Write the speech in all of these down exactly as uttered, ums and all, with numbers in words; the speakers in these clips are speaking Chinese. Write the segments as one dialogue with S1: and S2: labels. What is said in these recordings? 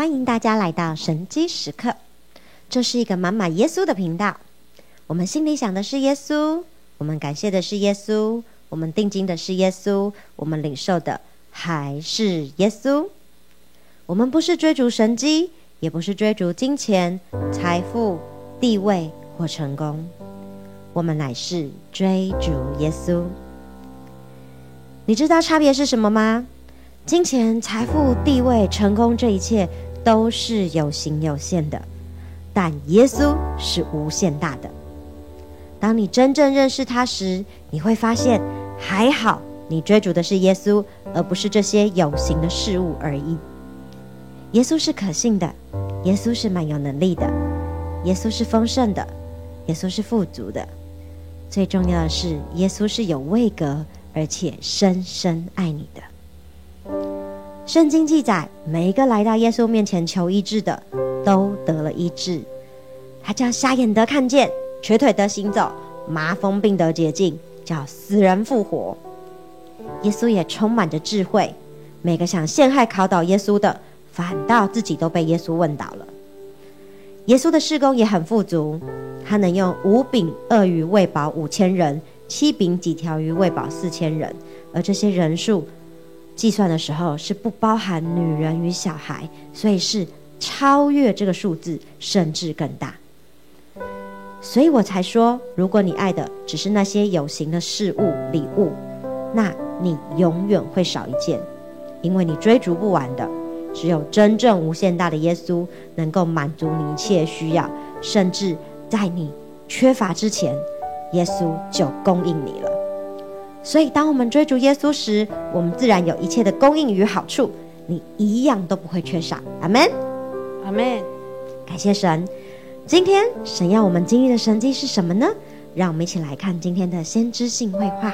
S1: 欢迎大家来到神机时刻，这是一个满满耶稣的频道。我们心里想的是耶稣，我们感谢的是耶稣，我们定睛的是耶稣，我们领受的还是耶稣。我们不是追逐神机，也不是追逐金钱、财富、地位或成功，我们乃是追逐耶稣。你知道差别是什么吗？金钱、财富、地位、成功，这一切都是有形有限的，但耶稣是无限大的。当你真正认识他时，你会发现，还好你追逐的是耶稣，而不是这些有形的事物而已。耶稣是可信的，耶稣是蛮有能力的，耶稣是丰盛的，耶稣是富足的。最重要的是，耶稣是有位格，而且深深爱你的。圣经记载，每一个来到耶稣面前求医治的，都得了医治。他叫瞎眼得看见，瘸腿得行走，麻风病得洁净，叫死人复活。耶稣也充满着智慧，每个想陷害考倒耶稣的，反倒自己都被耶稣问倒了。耶稣的事工也很富足，他能用五饼二鱼喂饱五千人，七饼几条鱼喂饱四千人，而这些人数计算的时候是不包含女人与小孩，所以是超越这个数字，甚至更大。所以我才说，如果你爱的只是那些有形的事物、礼物，那你永远会少一件，因为你追逐不完的。只有真正无限大的耶稣能够满足你一切需要，甚至在你缺乏之前，耶稣就供应你了。所以当我们追逐耶稣时，我们自然有一切的供应与好处，你一样都不会缺少。阿们，
S2: 阿们。
S1: 感谢神。今天神要我们经历的神迹是什么呢？让我们一起来看今天的先知性绘画，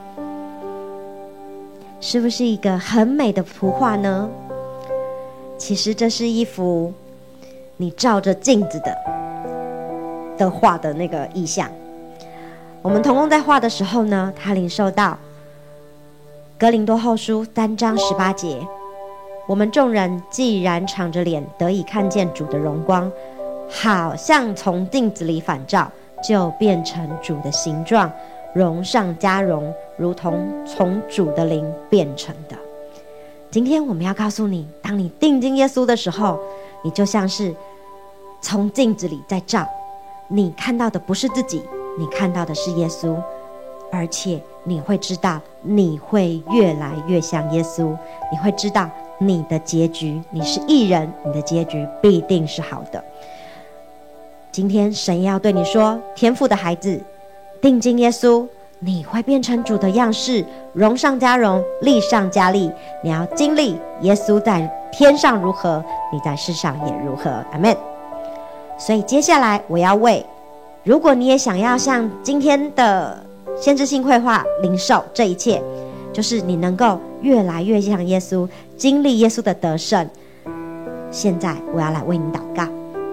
S1: 是不是一个很美的图画呢？其实这是一幅你照着镜子的的画的那个意象。我们同工在画的时候呢，他领受到哥林多后书三章十八节，我们众人既然敞着脸得以看见主的荣光，好像从镜子里反照，就变成主的形状，荣上加荣，如同从主的灵变成的。今天我们要告诉你，当你定睛耶稣的时候，你就像是从镜子里在照，你看到的不是自己，你看到的是耶稣，而且你会知道你会越来越像耶稣，你会知道你的结局，你是义人，你的结局必定是好的。今天神要对你说，天父的孩子，定睛耶稣，你会变成主的样式，荣上加荣，利上加利。你要经历耶稣在天上如何，你在世上也如何。阿们。所以接下来我要为，如果你也想要像今天的先知性绘画领受这一切，就是你能够越来越像耶稣，经历耶稣的得胜。现在我要来为你祷告。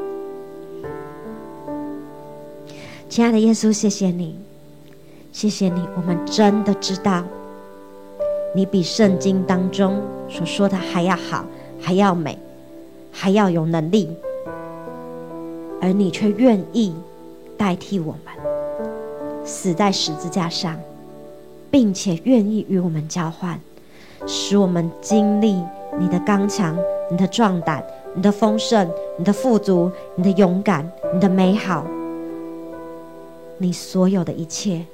S1: 亲爱的耶稣，谢谢你，谢谢你，我们真的知道你比圣经当中所说的还要好，还要美，还要有能力，而你却愿意代替我们死在十字架上，并且愿意与我们交换，使我们经历你的刚强，你的壮胆，你的丰盛，你的富足，你的勇敢，你的美好，你所有的一切。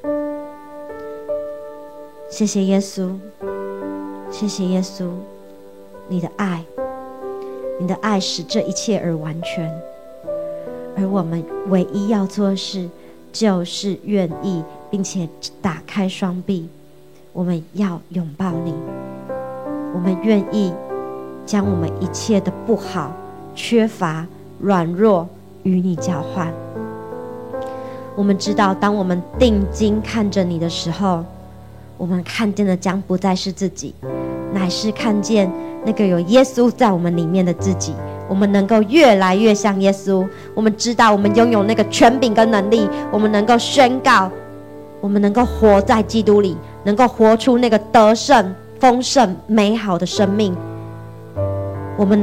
S1: 谢谢耶稣，谢谢耶稣，你的爱，你的爱使这一切而完全。而我们唯一要做的事，就是愿意并且打开双臂，我们要拥抱你，我们愿意将我们一切的不好、缺乏、软弱与你交换。我们知道，当我们定睛看着你的时候，我们看见的将不再是自己，乃是看见那个有耶稣在我们里面的自己。我们能够越来越像耶稣，我们知道我们拥有那个权柄跟能力，我们能够宣告，我们能够活在基督里，能够活出那个得胜、丰盛、美好的生命。我们能够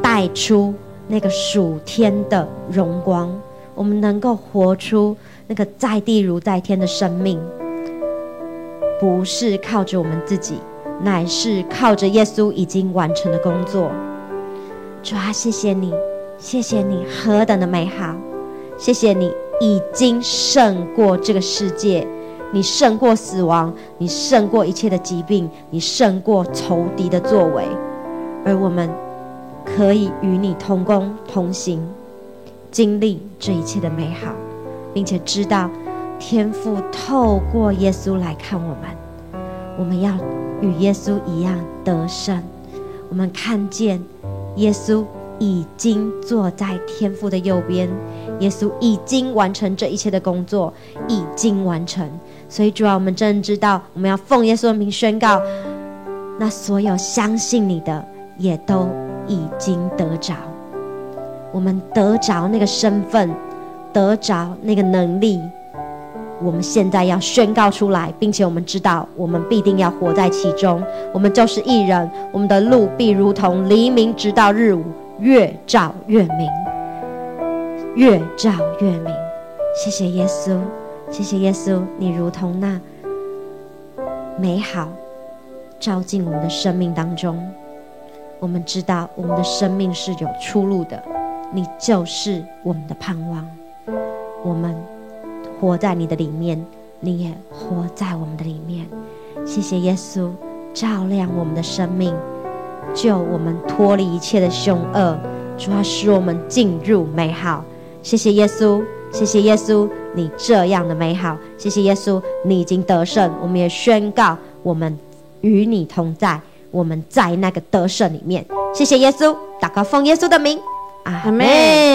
S1: 带出那个属天的荣光，我们能够活出那个在地如在天的生命，不是靠着我们自己，乃是靠着耶稣已经完成的工作。主啊，谢谢你，谢谢你何等的美好，谢谢你已经胜过这个世界，你胜过死亡，你胜过一切的疾病，你胜过仇敌的作为，而我们可以与你同工同行，经历这一切的美好，并且知道天父透过耶稣来看我们，我们要与耶稣一样得胜。我们看见耶稣已经坐在天父的右边，耶稣已经完成这一切的工作，已经完成。所以主啊，我们真的知道，我们要奉耶稣的名宣告，那所有相信你的也都已经得着。我们得着那个身份，得着那个能力，我们现在要宣告出来，并且我们知道我们必定要活在其中。我们就是义人，我们的路必如同黎明直到日午，越照越明，越照越明。谢谢耶稣，谢谢耶稣，你如同那美好照进我们的生命当中。我们知道我们的生命是有出路的，你就是我们的盼望。我们活在你的里面，你也活在我们的里面。谢谢耶稣照亮我们的生命，救我们脱离一切的凶恶，主要使我们进入美好。谢谢耶稣，谢谢耶稣，你这样的美好。谢谢耶稣，你已经得胜。我们也宣告，我们与你同在，我们在那个得胜里面。谢谢耶稣，祷告奉耶稣的名，阿们。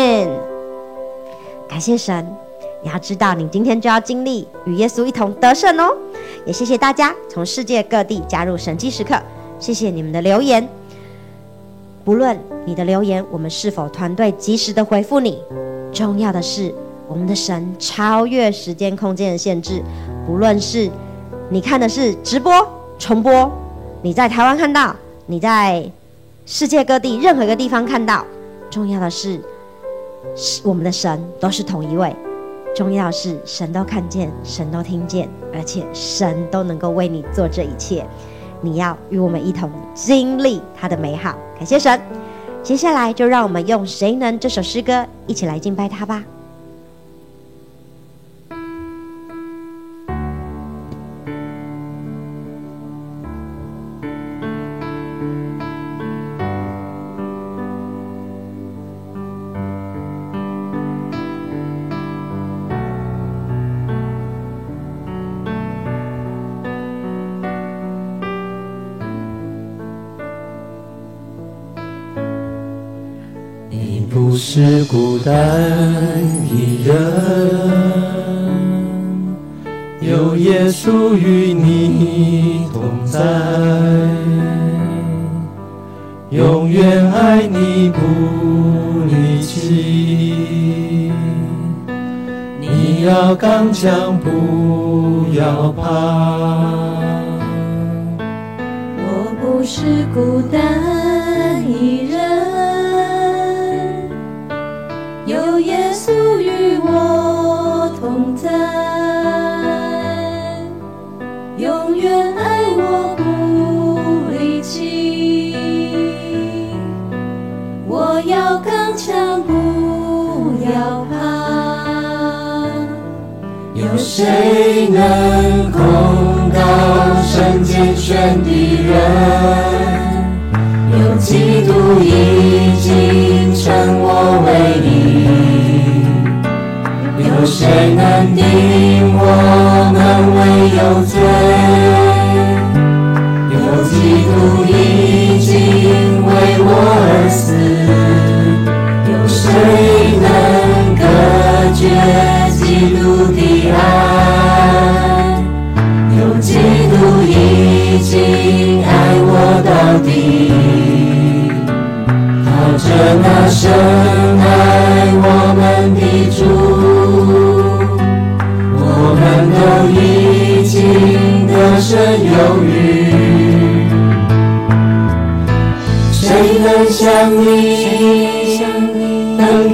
S1: 感谢神，你要知道你今天就要经历与耶稣一同得胜哦。也谢谢大家从世界各地加入神迹时刻，谢谢你们的留言。不论你的留言我们是否团队及时的回复你，重要的是我们的神超越时间空间的限制。不论是你看的是直播重播，你在台湾看到，你在世界各地任何一个地方看到，重要的是我们的神都是同一位，重要的是神都看见，神都听见，而且神都能够为你做这一切。你要与我们一同经历他的美好，感谢神。接下来就让我们用谁能这首诗歌一起来敬拜他吧。
S2: 不是孤单一人，有耶稣与你同在，永远爱你不离弃。你要刚强，不要怕。
S3: 我不是孤单一人，有耶稣与我同在，永远爱我不离弃。我要刚强，不要怕。
S2: 有谁能控告圣洁全的人？有基督已经称我为义，有谁能定我们为有罪？有基督已经为我而死，有谁能隔绝基督的爱？有基督已经爱我到底，靠着那深爱我们的主，我们都已经得胜有余。谁能像你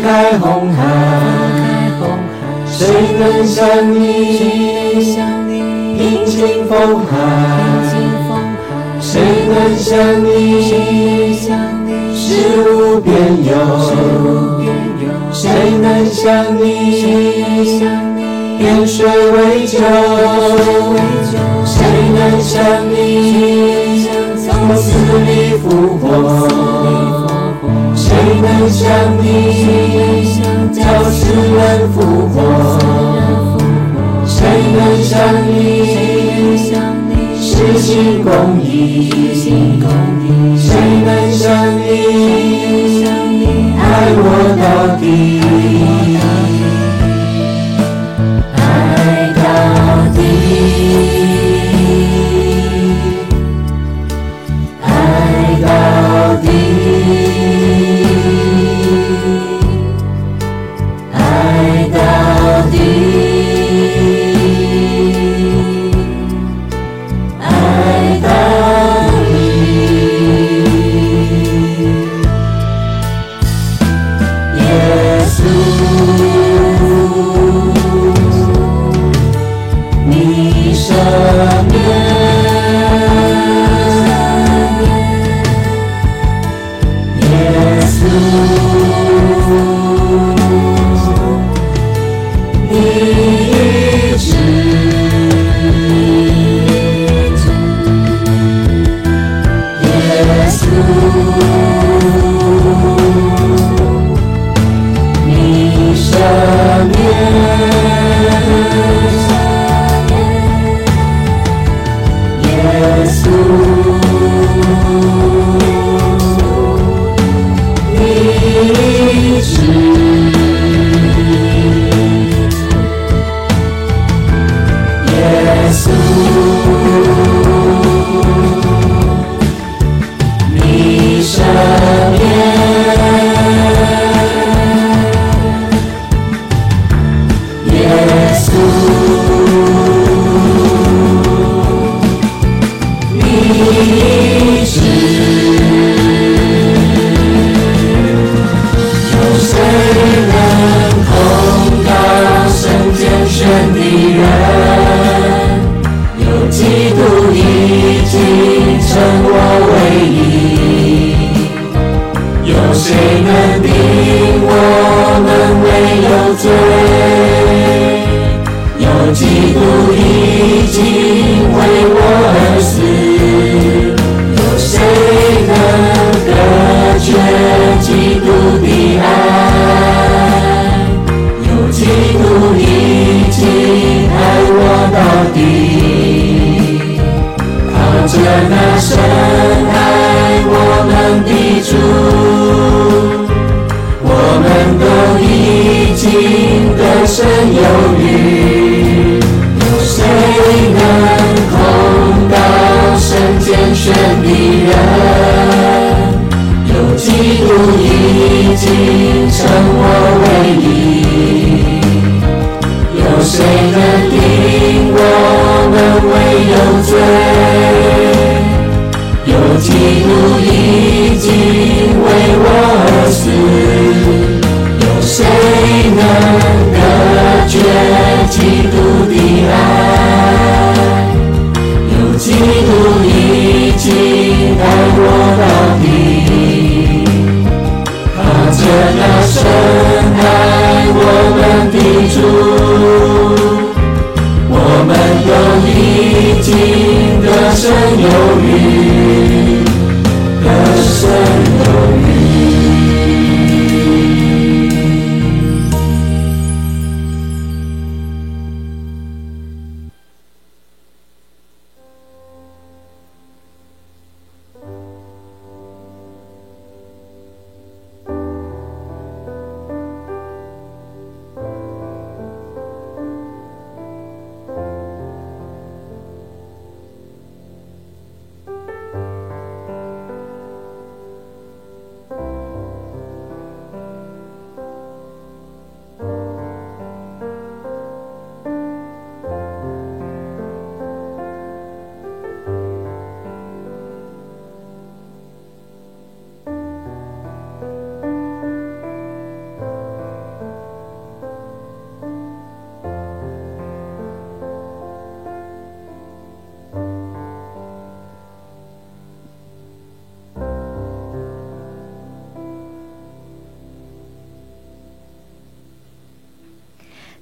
S2: 开红海，谁能像你平静风海？谁能像你事无边有？谁能像你变水为酒？谁能像你从死里复活？谁能像你叫世人复活？谁能像你实行公义？谁能像你爱我到底？爱到底，爱到底，爱到底，爱到底。耶稣，你赦免。耶稣，你医治。耶稣，你赦免。耶稣，你医治。耶稣，你赦免。耶稣，你医治。有谁能控告圣洁宣的人？有基督已经称我为义。有谁能定我们为有罪？有基督已经为我而死。有谁能隔绝基督的爱？有基督已经爱我到底。靠着那深爱我们的主，我们都已经得胜有余。有谁能控告圣洁宣的人？有基督已经称我为义。有谁能定我们为有罪？有基督已经为我而死。有谁能隔绝基督的爱？有基督已经爱我到底。靠着那深爱我们的主，我们都已经得胜有余，得胜有余。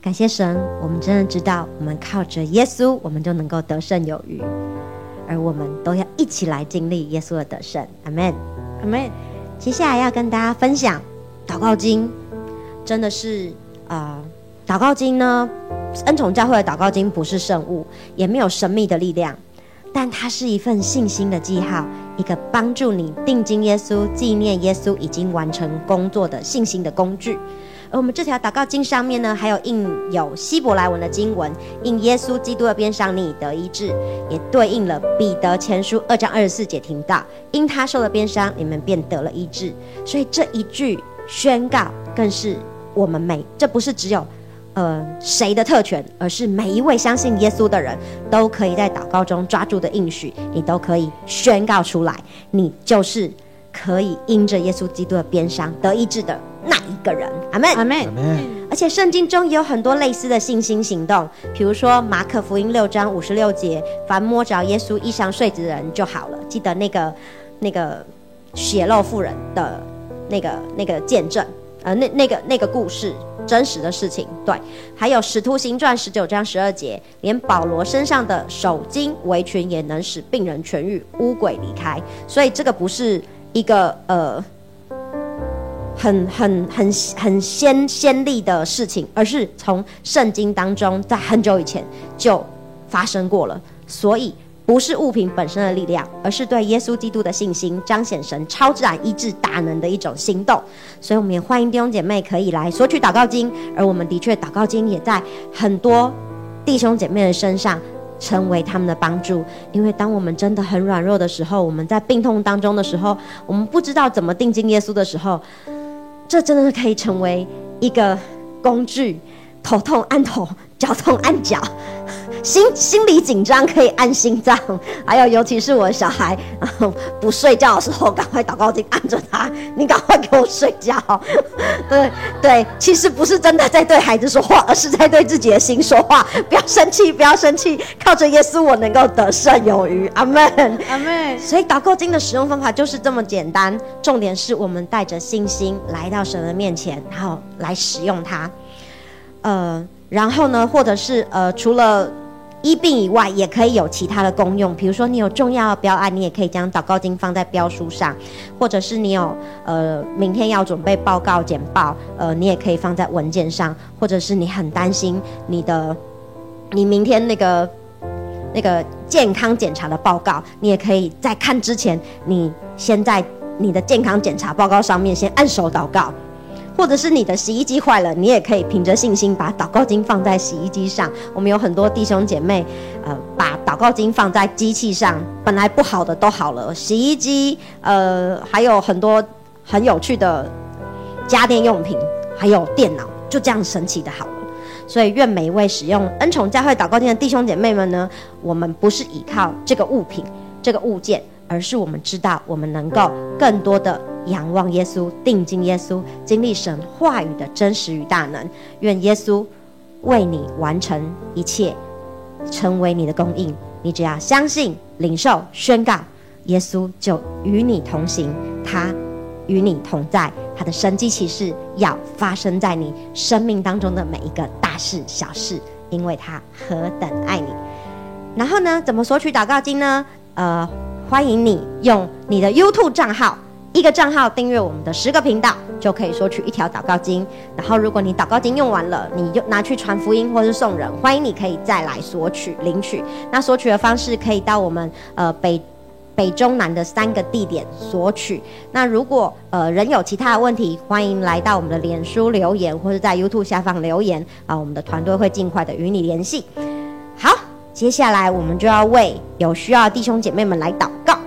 S1: 感谢神，我们真的知道，我们靠着耶稣，我们就能够得胜有余，而我们都要一起来经历耶稣的得胜。阿们，
S4: 阿们。
S1: 接下来要跟大家分享祷告经，真的是呃，祷告经呢，恩宠教会的祷告经不是圣物，也没有神秘的力量，但它是一份信心的记号，一个帮助你定睛耶稣、纪念耶稣已经完成工作的信心的工具。而我们这条祷告经上面呢，还有印有希伯来文的经文，因耶稣基督的鞭伤你得医治，也对应了彼得前书二章二十四节提到，因他受了鞭伤，你们便得了医治。所以这一句宣告更是我们每，这不是只有呃谁的特权，而是每一位相信耶稣的人都可以在祷告中抓住的应许，你都可以宣告出来，你就是可以因着耶稣基督的鞭伤得医治的那一个人。阿们，
S4: 阿们。
S1: 而且圣经中也有很多类似的信心行动，比如说马可福音六章五十六节，凡摸着耶稣衣裳睡着的人就好了。记得那个那个血漏妇人的那个那个见证，呃，那那个那个故事。真实的事情，对。还有使徒行传十九章十二节，连保罗身上的手巾围裙也能使病人痊愈，污鬼离开。所以这个不是一个呃很很很很先先例的事情，而是从圣经当中在很久以前就发生过了。所以不是物品本身的力量，而是对耶稣基督的信心，彰显神超自然医治大能的一种行动。所以我们也欢迎弟兄姐妹可以来索取祷告经，而我们的确祷告经也在很多弟兄姐妹的身上成为他们的帮助。因为当我们真的很软弱的时候，我们在病痛当中的时候，我们不知道怎么定睛耶稣的时候，这真的是可以成为一个工具，头痛按头，脚痛按脚，心心里紧张可以按心脏，还有尤其是我的小孩、嗯、不睡觉的时候，赶快祷告经按着他，你赶快给我睡觉。对对，其实不是真的在对孩子说话，而是在对自己的心说话。不要生气，不要生气，靠着耶稣，我能够得胜有余。阿们，
S4: 阿们。
S1: 所以祷告经的使用方法就是这么简单，重点是我们带着信心来到神的面前，然后来使用它。呃，然后呢，或者是呃，除了医病以外，也可以有其他的功用。比如说，你有重要的标案，你也可以将祷告经放在标书上；或者是你有呃明天要准备报告简报，呃，你也可以放在文件上；或者是你很担心你的你明天那个那个健康检查的报告，你也可以在看之前，你先在你的健康检查报告上面先按手祷告。或者是你的洗衣机坏了，你也可以凭着信心把祷告经放在洗衣机上。我们有很多弟兄姐妹，呃，把祷告经放在机器上，本来不好的都好了。洗衣机，呃，还有很多很有趣的家电用品，还有电脑，就这样神奇的好了。所以愿每一位使用恩宠教会祷告经的弟兄姐妹们呢，我们不是依靠这个物品、这个物件，而是我们知道我们能够更多的仰望耶稣，定睛耶稣，经历神话语的真实与大能。愿耶稣为你完成一切，成为你的供应。你只要相信、领受、宣告，耶稣就与你同行，他与你同在，他的神迹奇事要发生在你生命当中的每一个大事小事，因为他何等爱你。然后呢，怎么索取祷告经呢？呃，欢迎你用你的 YouTube 账号，一个账号订阅我们的十个频道，就可以索取一条祷告经。然后如果你祷告经用完了，你就拿去传福音或是送人，欢迎你可以再来索取领取。那索取的方式可以到我们呃北北中南的三个地点索取。那如果呃人有其他的问题，欢迎来到我们的脸书留言，或是在 YouTube 下方留言啊、呃，我们的团队会尽快的与你联系。好，接下来我们就要为有需要的弟兄姐妹们来祷告。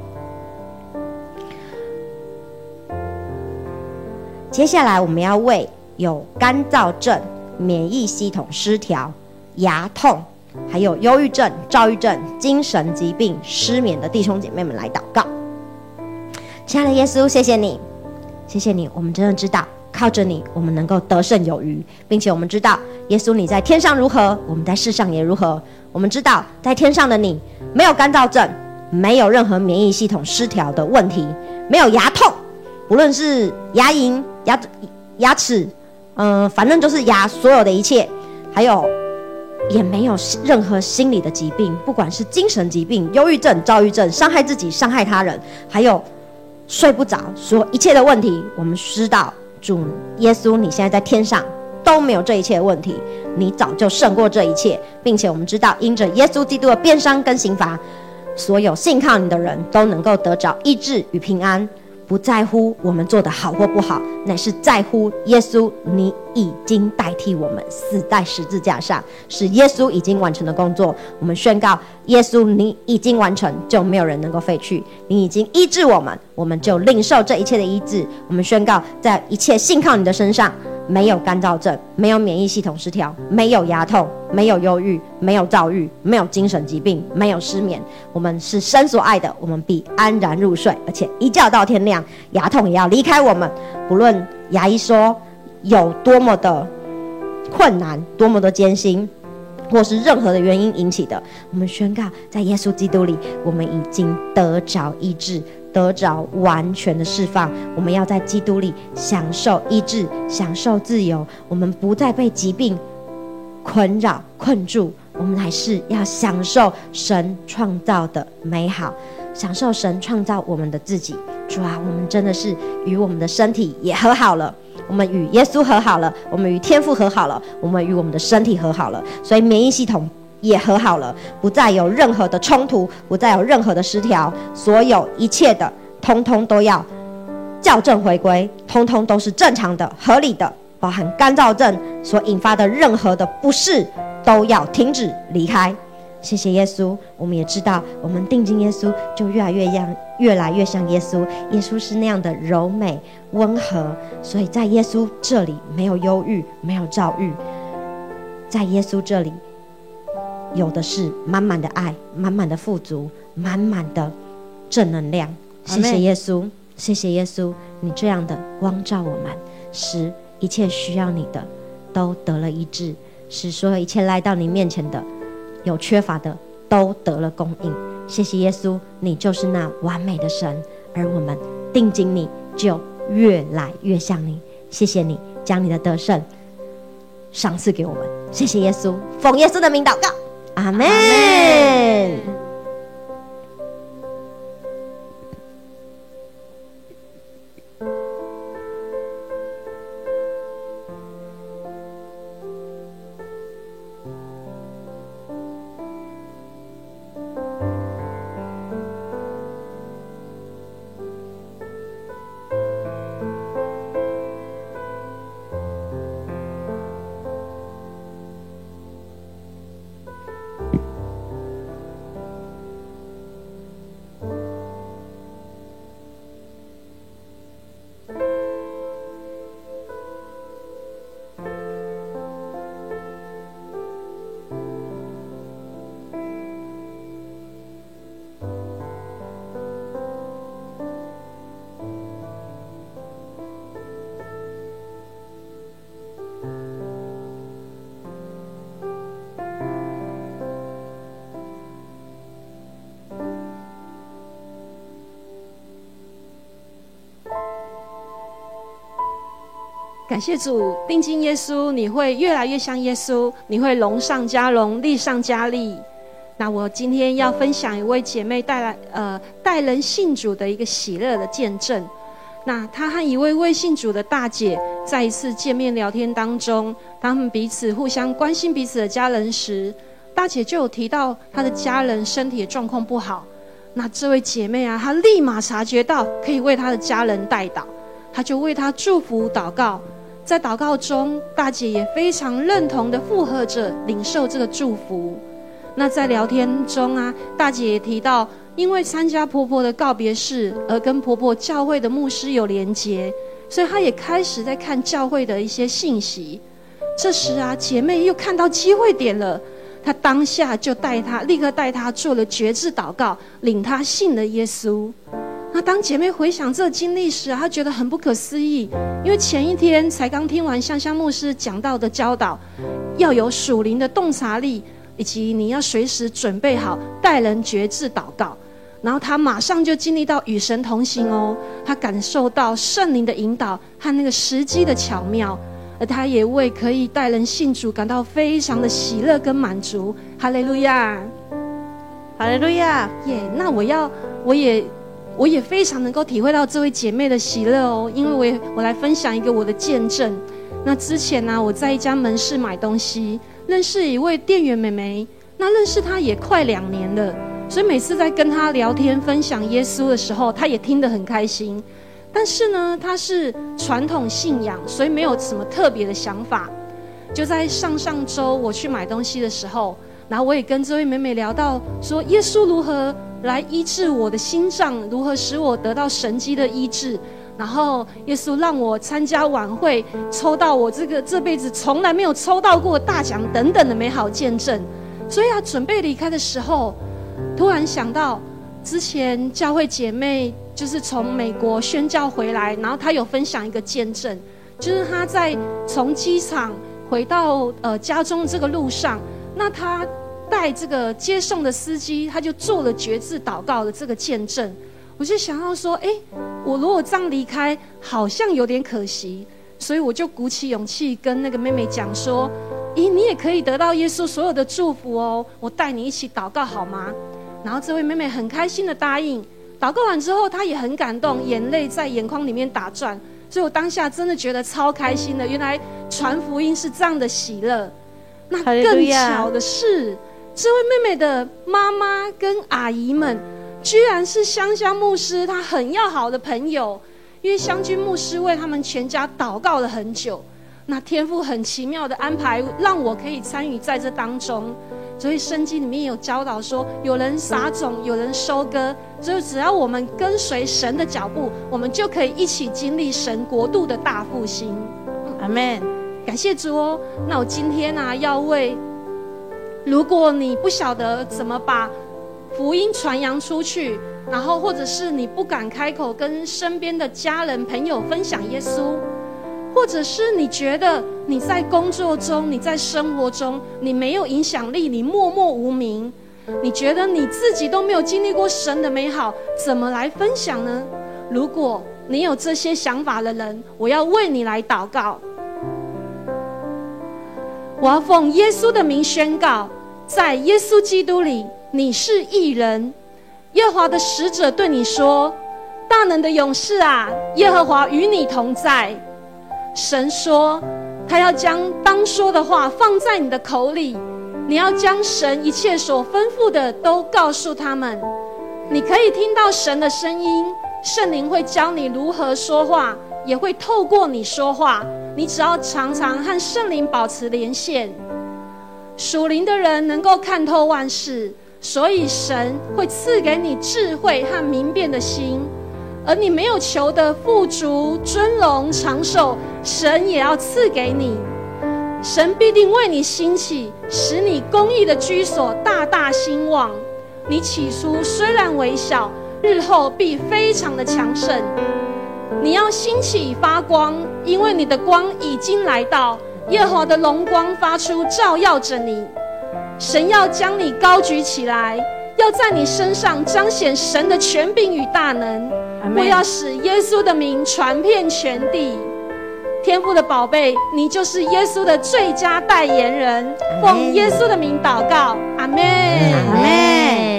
S1: 接下来我们要为有干燥症、免疫系统失调、牙痛，还有忧郁症、躁郁症、精神疾病、失眠的弟兄姐妹们来祷告。亲爱的耶稣，谢谢你，谢谢你，我们真的知道靠着你我们能够得胜有余，并且我们知道耶稣你在天上如何，我们在世上也如何。我们知道在天上的你没有干燥症，没有任何免疫系统失调的问题，没有牙痛，不论是牙龈、牙牙齿，嗯、呃，反正就是牙所有的一切还有也没有任何心理的疾病，不管是精神疾病、忧郁症、躁郁症、伤害自己、伤害他人，还有睡不着，说一切的问题，我们知道主耶稣你现在在天上都没有这一切的问题，你早就胜过这一切，并且我们知道因着耶稣基督的鞭伤跟刑罚，所有信靠你的人都能够得着医治与平安，不在乎我们做得好或不好，乃是在乎耶稣你已经代替我们死在十字架上，是耶稣已经完成的工作。我们宣告耶稣你已经完成，就没有人能够废去，你已经医治我们，我们就领受这一切的医治。我们宣告在一切信靠你的身上，没有干燥症，没有免疫系统失调，没有牙痛，没有忧郁，没有躁郁，没有精神疾病，没有失眠。我们是神所爱的，我们必安然入睡，而且一觉到天亮，牙痛也要离开我们。不论牙医说有多么的困难，多么的艰辛，或是任何的原因引起的，我们宣告在耶稣基督里，我们已经得着医治，得着完全的释放。我们要在基督里享受医治，享受自由，我们不再被疾病困扰困住，我们还是要享受神创造的美好，享受神创造我们的自己。主啊，我们真的是与我们的身体也和好了，我们与耶稣和好了，我们与天父和好了，我们与我们的身体和好了，所以免疫系统也和好了，不再有任何的冲突，不再有任何的失调，所有一切的通通都要校正回归，通通都是正常的合理的，包含干燥症所引发的任何的不适都要停止离开。谢谢耶稣，我们也知道我们定睛耶稣就越来越像越来越像耶稣。耶稣是那样的柔美温和，所以在耶稣这里没有忧郁，没有躁郁，在耶稣这里有的是满满的爱，满满的富足，满满的正能量。谢谢耶稣，谢谢耶稣，你这样的光照我们，使一切需要你的都得了医治，使所有一切来到你面前的有缺乏的都得了供应。谢谢耶稣，你就是那完美的神，而我们定睛你就越来越像你。谢谢你将你的得胜赏赐给我们，谢谢耶稣，奉耶稣的名祷告，阿们。
S4: 感谢主，定睛耶稣，你会越来越像耶稣，你会荣上加荣，利上加利。那我今天要分享一位姐妹带来呃带人信主的一个喜乐的见证。那她和一位未信主的大姐在一次见面聊天当中，当他们彼此互相关心彼此的家人时，大姐就有提到她的家人身体的状况不好。那这位姐妹啊，她立马察觉到可以为她的家人代祷，她就为她祝福祷告。在祷告中，大姐也非常认同的附和着领受这个祝福。那在聊天中啊，大姐也提到，因为参加婆婆的告别式而跟婆婆教会的牧师有连结，所以她也开始在看教会的一些信息。这时啊，姐妹又看到机会点了，她当下就带她立刻带她做了决志祷告，领她信了耶稣。那当姐妹回想这个经历时啊，她觉得很不可思议，因为前一天才刚听完香香牧师讲到的教导，要有属灵的洞察力，以及你要随时准备好带人决志祷告。然后她马上就经历到与神同行哦，她感受到圣灵的引导和那个时机的巧妙。 而他也为可以带人信主感到非常的喜乐跟满足。哈利路亚，
S1: 哈利路亚！
S4: 耶、yeah, 那我要，我也，我也非常能够体会到这位姐妹的喜乐哦，因为我也我来分享一个我的见证。那之前呢、啊，我在一家门市买东西，认识一位店员妹妹，那认识她也快两年了，所以每次在跟她聊天分享耶稣的时候，她也听得很开心。但是呢，她是传统信仰，所以没有什么特别的想法。就在上上周我去买东西的时候，然后我也跟这位妹妹聊到说，耶稣如何来医治我的心脏，如何使我得到神迹的医治。然后耶稣让我参加晚会，抽到我这个这辈子从来没有抽到过大奖等等的美好见证。所以啊，准备离开的时候，突然想到之前教会姐妹就是从美国宣教回来，然后她有分享一个见证，就是她在从机场回到呃家中这个路上，那她带这个接送的司机，他就做了决志祷告的这个见证。我就想到说，哎，我如果这样离开，好像有点可惜，所以我就鼓起勇气跟那个妹妹讲说，咦，你也可以得到耶稣所有的祝福哦，我带你一起祷告好吗？然后这位妹妹很开心的答应。祷告完之后，她也很感动，眼泪在眼眶里面打转，所以我当下真的觉得超开心的。原来传福音是这样的喜乐。那更巧的是，这位妹妹的妈妈跟阿姨们居然是香香牧师他很要好的朋友，因为香君牧师为他们全家祷告了很久，那天父很奇妙的安排让我可以参与在这当中。所以圣经里面有教导说，有人撒种，有人收割，所以只要我们跟随神的脚步，我们就可以一起经历神国度的大复兴。
S1: 阿们，
S4: 感谢主哦。那我今天啊，要为如果你不晓得怎么把福音传扬出去，然后或者是你不敢开口跟身边的家人朋友分享耶稣，或者是你觉得你在工作中，你在生活中你没有影响力，你默默无名，你觉得你自己都没有经历过神的美好，怎么来分享呢？如果你有这些想法的人，我要为你来祷告。我要奉耶稣的名宣告，在耶稣基督里你是义人。耶和华的使者对你说，大能的勇士啊，耶和华与你同在。神说他要将当说的话放在你的口里，你要将神一切所吩咐的都告诉他们。你可以听到神的声音，圣灵会教你如何说话，也会透过你说话，你只要常常和圣灵保持连线。属灵的人能够看透万事，所以神会赐给你智慧和明辨的心，而你没有求的富足、尊荣、长寿，神也要赐给你。神必定为你兴起，使你公义的居所大大兴旺。你起初虽然微小，日后必非常的强盛。你要兴起发光，因为你的光已经来到，耶和华的荣光发出，照耀着你。神要将你高举起来，要在你身上彰显神的权柄与大能，我要使耶稣的名传遍全地。天父的宝贝，你就是耶稣的最佳代言人。奉耶稣的名祷告，阿们，
S1: 阿们。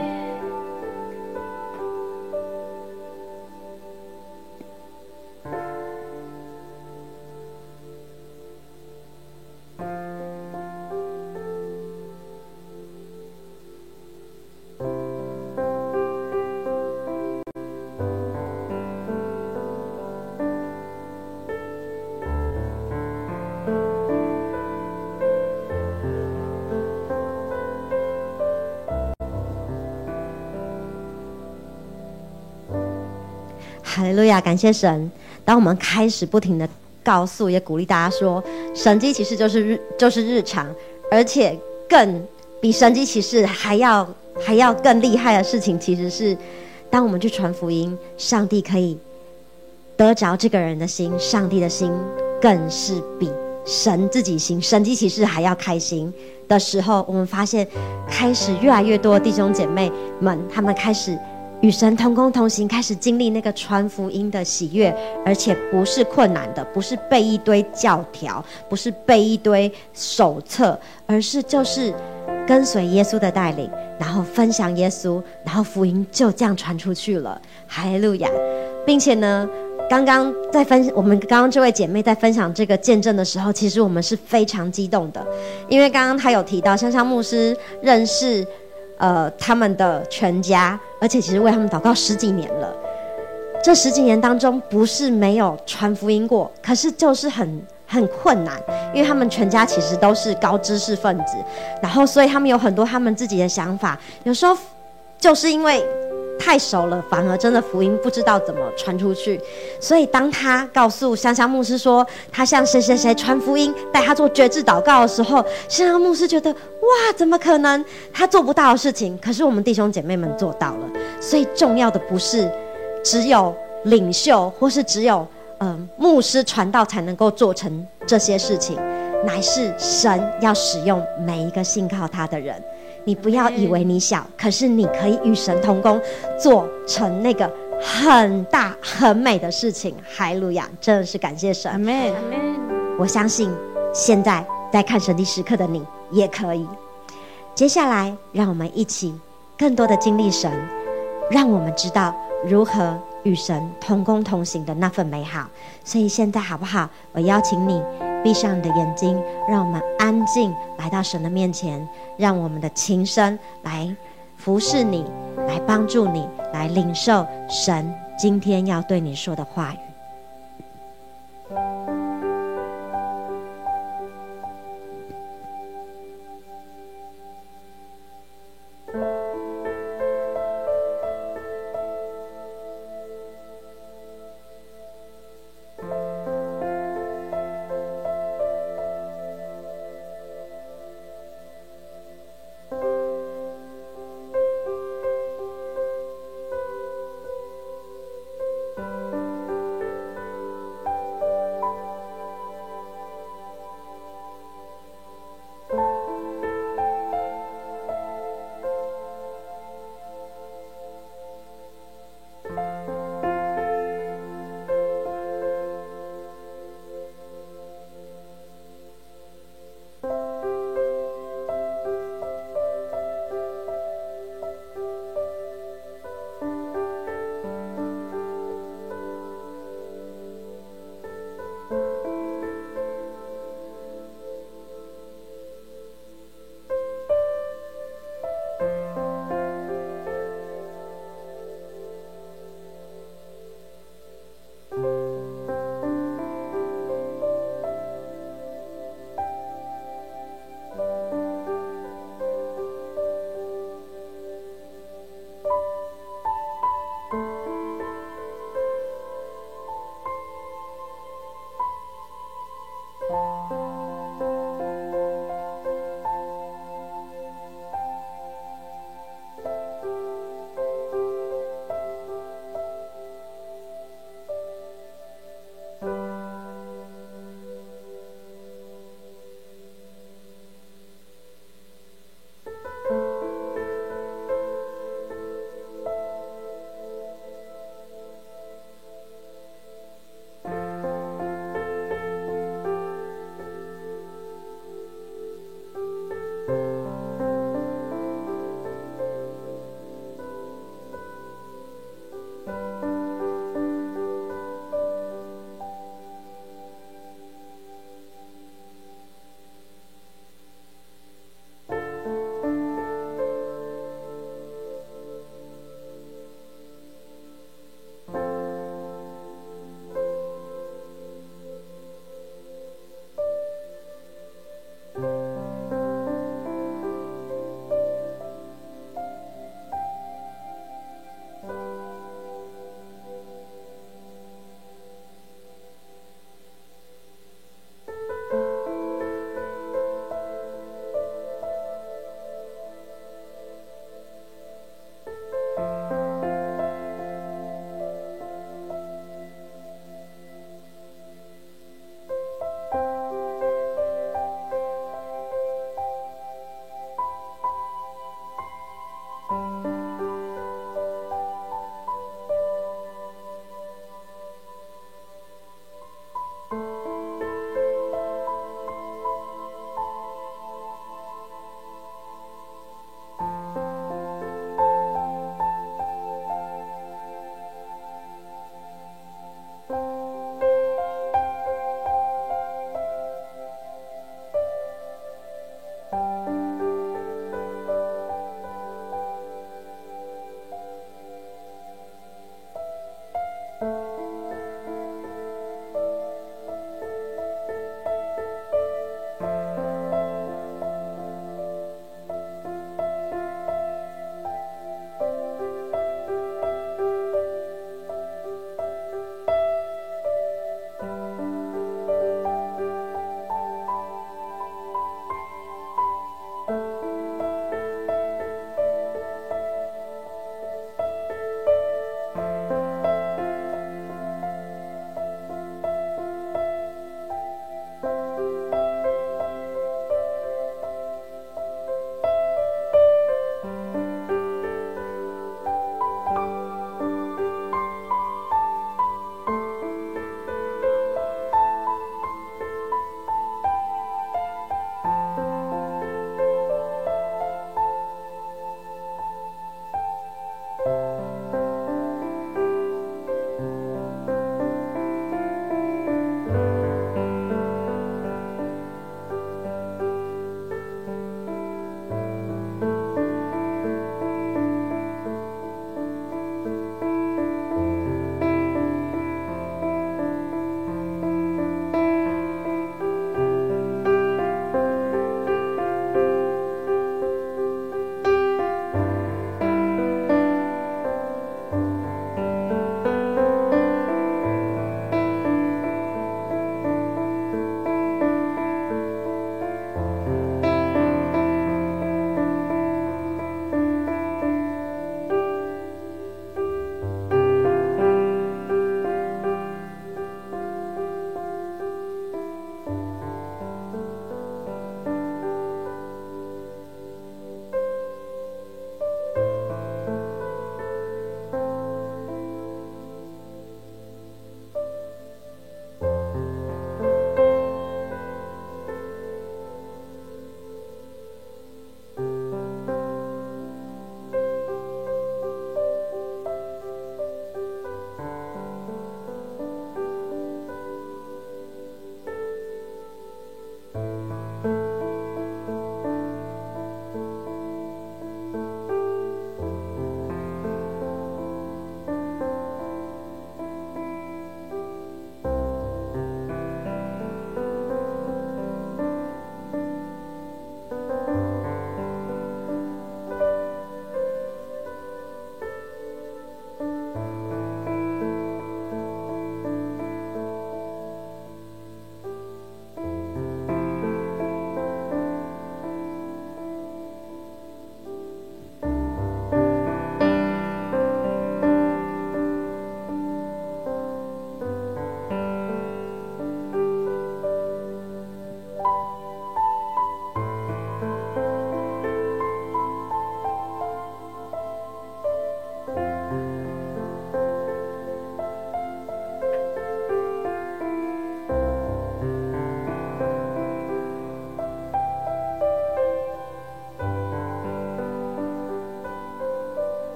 S1: 哈利路亚，感谢神。当我们开始不停的告诉也鼓励大家说，神迹奇事就是日就是日常，而且更比神迹奇事还要还要更厉害的事情，其实是当我们去传福音，上帝可以得着这个人的心，上帝的心更是比神自己行神迹奇事还要开心的时候，我们发现开始越来越多的弟兄姐妹们，他们开始与神同工同行，开始经历那个传福音的喜悦，而且不是困难的，不是背一堆教条，不是背一堆手册，而是就是跟随耶稣的带领，然后分享耶稣，然后福音就这样传出去了。哈利路亚！并且呢，刚刚在分我们刚刚这位姐妹在分享这个见证的时候，其实我们是非常激动的，因为刚刚她有提到香香牧师认识呃他们的全家，而且其实为他们祷告十几年了。这十几年当中，不是没有传福音过，可是就是很很困难，因为他们全家其实都是高知识分子，然后所以他们有很多他们自己的想法，有时候就是因为太熟了，反而真的福音不知道怎么传出去。所以当他告诉香香牧师说他向谁谁谁传福音，带他做决志祷告的时候，香香牧师觉得哇，怎么可能？他做不到的事情，可是我们弟兄姐妹们做到了。所以重要的不是只有领袖或是只有呃牧师传道才能够做成这些事情，乃是神要使用每一个信靠他的人。你不要以为你小，可是你可以与神同工，做成那个很大很美的事情。哈利路亚！真的是感谢神。
S4: 阿们。
S1: 我相信现在在看神的时刻的你也可以。接下来让我们一起更多的经历神，让我们知道如何与神同工同行的那份美好。所以现在好不好，我邀请你闭上你的眼睛，让我们安静来到神的面前，让我们的琴声来服侍你，来帮助你，来领受神今天要对你说的话语。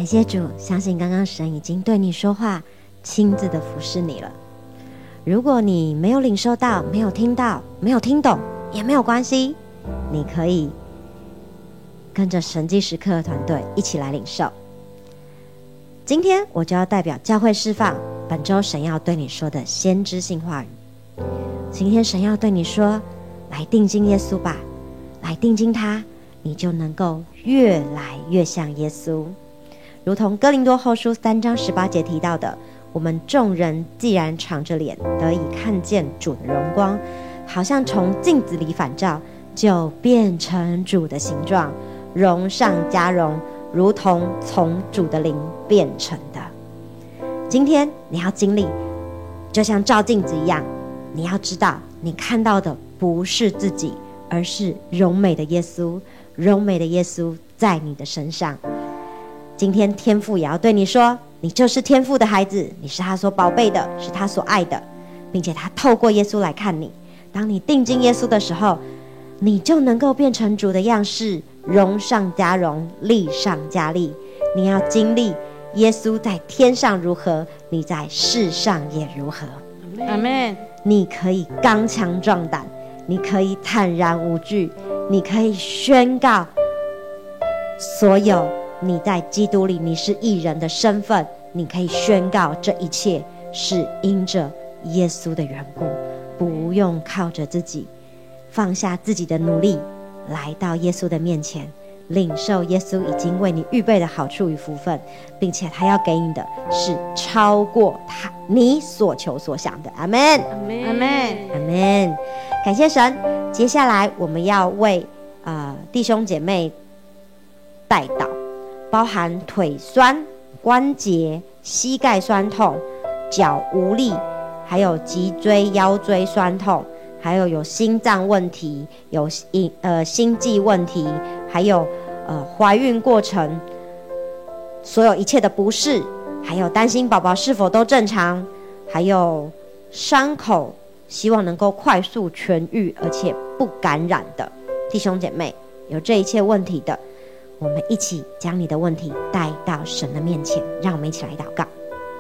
S1: 感谢主，相信刚刚神已经对你说话，亲自的服侍你了。如果你没有领受到，没有听到，没有听懂，也没有关系，你可以跟着神迹时刻的团队一起来领受。今天我就要代表教会释放本周神要对你说的先知性话语。今天神要对你说，来定睛耶稣吧，来定睛他，你就能够越来越像耶稣。如同哥林多后书三章十八节提到的，我们众人既然敞着脸得以看见主的荣光，好像从镜子里反照，就变成主的形状，荣上加荣，如同从主的灵变成的。今天你要经历就像照镜子一样，你要知道你看到的不是自己，而是荣美的耶稣，荣美的耶稣在你的身上。今天天父也要对你说，你就是天父的孩子，你是他所宝贝的，是他所爱的，并且他透过耶稣来看你。当你定睛耶稣的时候，你就能够变成主的样式，荣上加荣，力上加力。你要经历耶稣在天上如何，你在世上也如何。
S5: 阿们。
S1: 你可以刚强壮胆，你可以坦然无惧，你可以宣告所有你在基督里你是义人的身份，你可以宣告这一切是因着耶稣的缘故，不用靠着自己，放下自己的努力，来到耶稣的面前，领受耶稣已经为你预备的好处与福分，并且他要给你的是超过他你所求所想的。阿们，
S5: 阿们，阿们，
S1: 阿们。感谢神。接下来我们要为、呃、弟兄姐妹代祷，包含腿酸、关节、膝盖酸痛、脚无力，还有脊椎、腰椎酸痛，还有有心脏问题，有呃心悸问题，还有呃怀孕过程所有一切的不适，还有担心宝宝是否都正常，还有伤口希望能够快速痊愈而且不感染的弟兄姐妹，有这一切问题的，我们一起将你的问题带到神的面前，让我们一起来祷告。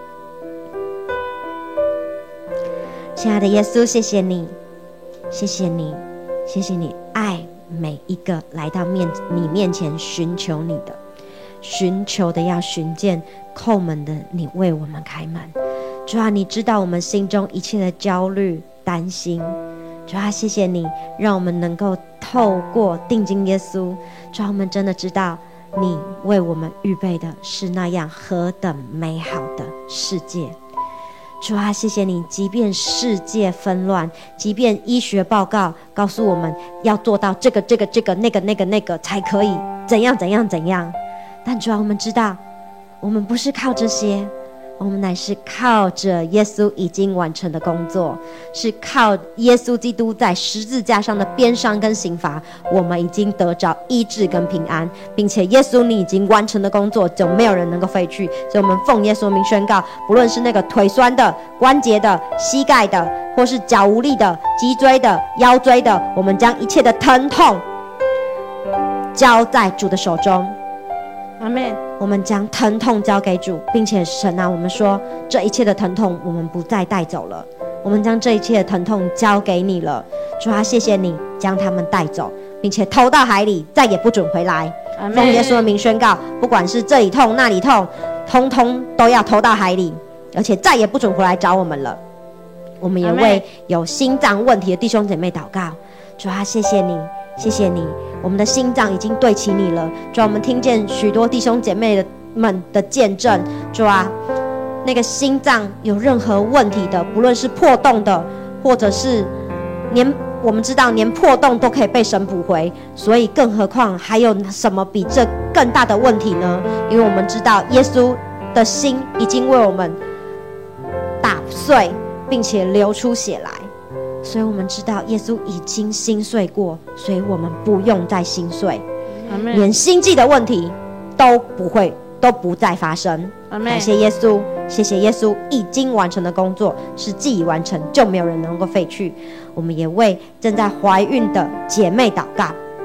S1: 亲爱的耶稣，谢谢你，谢谢你，谢谢你爱每一个来到面你面前寻求你的，寻求的要寻见，叩门的你为我们开门。主啊，你知道我们心中一切的焦虑担心，主啊，谢谢你让我们能够透过定睛耶稣，主啊，我们真的知道你为我们预备的是那样何等美好的世界。主啊，谢谢你，即便世界纷乱，即便医学报告告诉我们要做到这个这个这个那个那个那个才可以怎样怎样怎样，但主啊，我们知道我们不是靠这些，我们乃是靠着耶稣已经完成的工作，是靠耶稣基督在十字架上的鞭伤跟刑罚，我们已经得着医治跟平安，并且耶稣你已经完成的工作就没有人能够废去。所以我们奉耶稣名宣告，不论是那个腿酸的、关节的、膝盖的，或是脚无力的、脊椎的、腰椎的，我们将一切的疼痛交在主的手中。
S5: 阿们。
S1: 我们将疼痛交给主，并且神啊，我们说这一切的疼痛我们不再带走了，我们将这一切的疼痛交给你了。主啊，谢谢你将他们带走，并且投到海里，再也不准回来。奉耶稣的名宣告，不管是这里痛那里痛，通通都要投到海里，而且再也不准回来找我们了。我们也为有心脏问题的弟兄姐妹祷告。主啊，谢谢你，谢谢你，我们的心脏已经对齐你了。主啊，我们听见许多弟兄姐妹们的见证。主啊，那个心脏有任何问题的，不论是破洞的，或者是连我们知道连破洞都可以被神补回，所以更何况还有什么比这更大的问题呢？因为我们知道耶稣的心已经为我们打碎，并且流出血来，所以我们知道耶稣已经心碎过，所以我们不用再心碎，连心悸的问题都不会都不再发生。感谢耶稣，谢谢耶稣已经完成的工作是既已完成，就没有人能够废去。我们也为正在怀孕的姐妹祷告。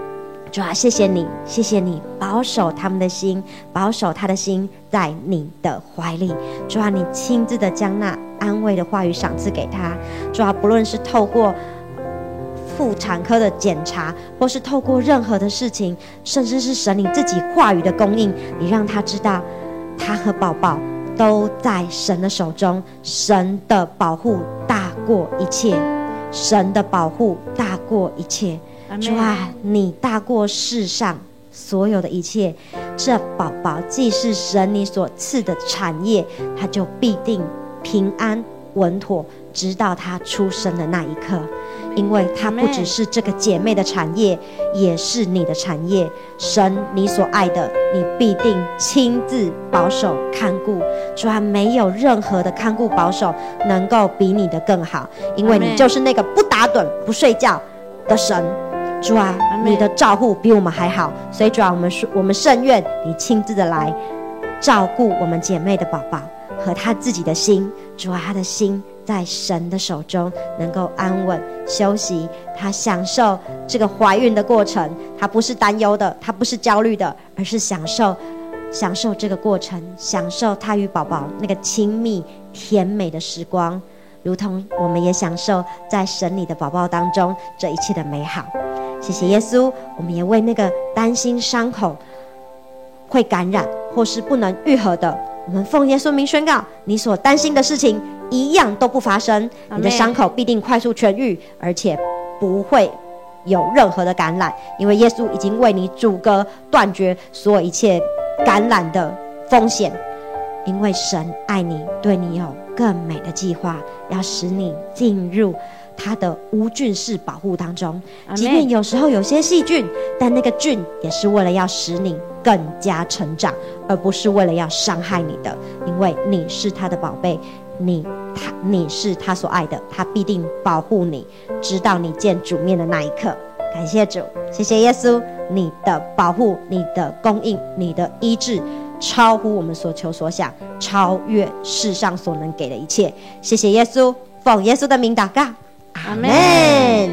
S1: 主啊，谢谢你，谢谢你保守他们的心，保守他的心在你的怀里。主啊，你亲自的将那安慰的话语赏赐给他。主啊，不论是透过妇产科的检查，或是透过任何的事情，甚至是神你自己话语的供应，你让他知道他和宝宝都在神的手中，神的保护大过一切，神的保护大过一切。主啊，你大过世上所有的一切，这宝宝既是神你所赐的产业，他就必定平安稳妥，直到他出生的那一刻。因为他不只是这个姐妹的产业，也是你的产业。神你所爱的，你必定亲自保守看顾。主啊，没有任何的看顾保守能够比你的更好，因为你就是那个不打盹不睡觉的神。主啊，你的照顾比我们还好，所以主啊，我们我们甚愿你亲自的来照顾我们姐妹的宝宝和她自己的心。主啊，她的心在神的手中能够安稳休息，她享受这个怀孕的过程，她不是担忧的，她不是焦虑的，而是享受享受这个过程，享受她与宝宝那个亲密甜美的时光，如同我们也享受在神里的宝宝当中这一切的美好。谢谢耶稣，我们也为那个担心伤口会感染或是不能愈合的，我们奉耶稣名宣告，你所担心的事情一样都不发生，你的伤口必定快速痊愈，而且不会有任何的感染，因为耶稣已经为你阻隔断绝所有一切感染的风险。因为神爱你，对你有更美的计划，要使你进入他的无菌式保护当中。即便有时候有些细菌，但那个菌也是为了要使你更加成长，而不是为了要伤害你的。因为你是他的宝贝，你他你是他所爱的，他必定保护你，直到你见主面的那一刻。感谢主，谢谢耶稣，你的保护，你的供应，你的医治，超乎我们所求所想，超越世上所能给的一切。谢谢耶稣，奉耶稣的名祷告，阿们。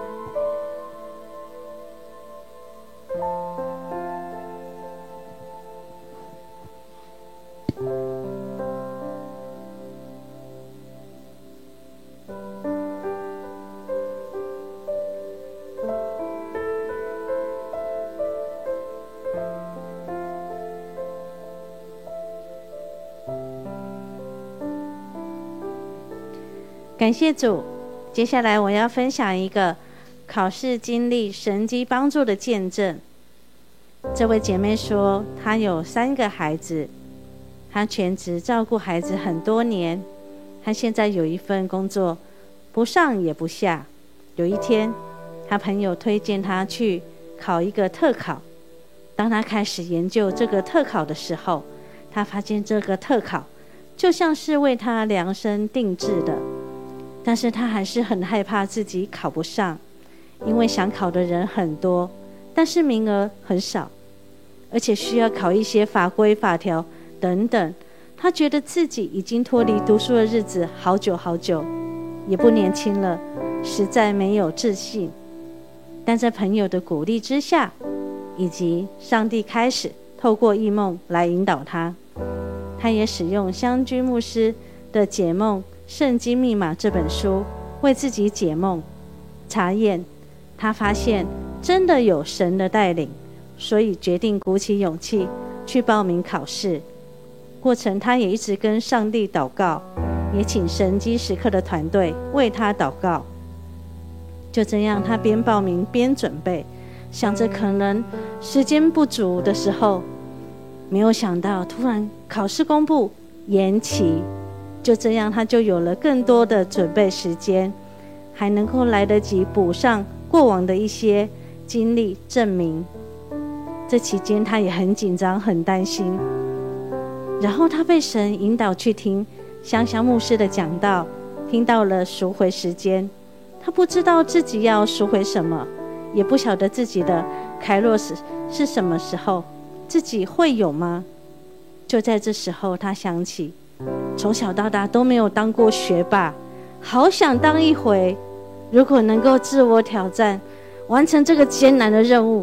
S5: 感谢主。接下来我要分享一个考试经历神迹帮助的见证。这位姐妹说，她有三个孩子，她全职照顾孩子很多年，她现在有一份工作，不上也不下。有一天，她朋友推荐她去考一个特考。当她开始研究这个特考的时候，她发现这个特考就像是为她量身定制的。但是他还是很害怕自己考不上，因为想考的人很多，但是名额很少，而且需要考一些法规法条等等。他觉得自己已经脱离读书的日子好久好久，也不年轻了，实在没有自信。但在朋友的鼓励之下，以及上帝开始透过异梦来引导他，他也使用香君牧师的解梦圣经密码这本书为自己解梦查验，他发现真的有神的带领，所以决定鼓起勇气去报名考试。过程他也一直跟上帝祷告，也请神机时刻的团队为他祷告。就这样，他边报名边准备，想着可能时间不足的时候，没有想到突然考试公布延期。就这样，他就有了更多的准备时间，还能够来得及补上过往的一些经历证明。这期间他也很紧张很担心，然后他被神引导去听香香牧师的讲道，听到了赎回时间。他不知道自己要赎回什么，也不晓得自己的凯洛斯是什么时候，自己会有吗？就在这时候，他想起从小到大都没有当过学霸，好想当一回。如果能够自我挑战，完成这个艰难的任务，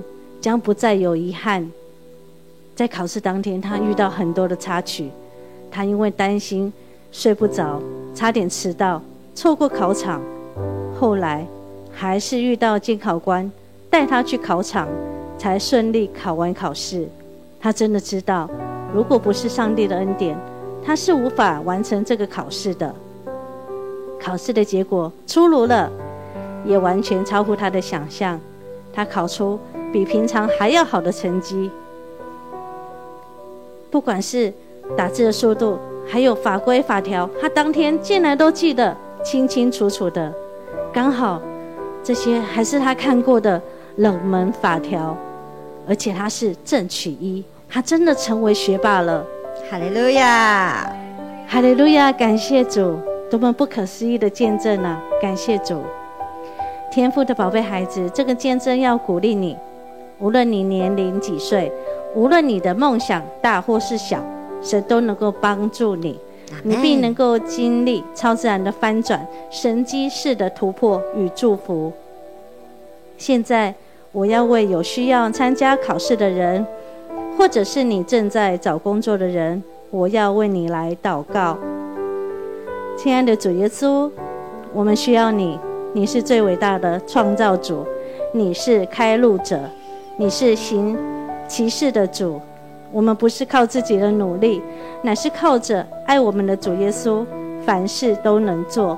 S5: 将不再有遗憾。在考试当天，他遇到很多的插曲，他因为担心睡不着，差点迟到，错过考场。后来还是遇到监考官带他去考场，才顺利考完考试。他真的知道，如果不是上帝的恩典，他是无法完成这个考试的。考试的结果出炉了，也完全超乎他的想象，他考出比平常还要好的成绩。不管是打字的速度，还有法规法条，他当天竟然都记得清清楚楚的。刚好这些还是他看过的冷门法条，而且他是正取一，他真的成为学霸了。
S1: 哈利路亚，
S5: 哈利路亚！感谢主，多么不可思议的见证啊！感谢主，天父的宝贝孩子，这个见证要鼓励你，无论你年龄几岁，无论你的梦想大或是小，神都能够帮助你，你必能够经历超自然的翻转，神迹式的突破与祝福。现在我要为有需要参加考试的人，或者是你正在找工作的人，我要为你来祷告。亲爱的主耶稣，我们需要你，你是最伟大的创造主，你是开路者，你是行奇事的主。我们不是靠自己的努力，乃是靠着爱我们的主耶稣，凡事都能做。